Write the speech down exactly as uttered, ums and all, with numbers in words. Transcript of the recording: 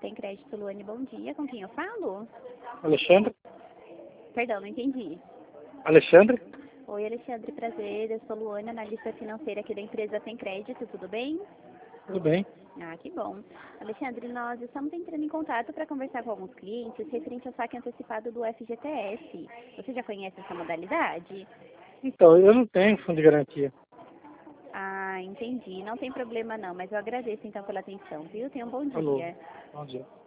Tem Crédito, Luane, bom dia. Com quem eu falo? Alexandre? Perdão, não entendi. Alexandre? Oi, Alexandre, prazer. Eu sou Luane, analista financeira aqui da empresa Tem Crédito, tudo bem? Tudo bem? Ah, que bom. Alexandre, nós estamos entrando em contato para conversar com alguns clientes referente ao saque antecipado do F G T S. Você já conhece essa modalidade? Então, eu não tenho fundo de garantia. Ah, entendi. Não tem problema não, mas eu agradeço então pela atenção, viu? Tenha um bom Alô, dia. bom dia.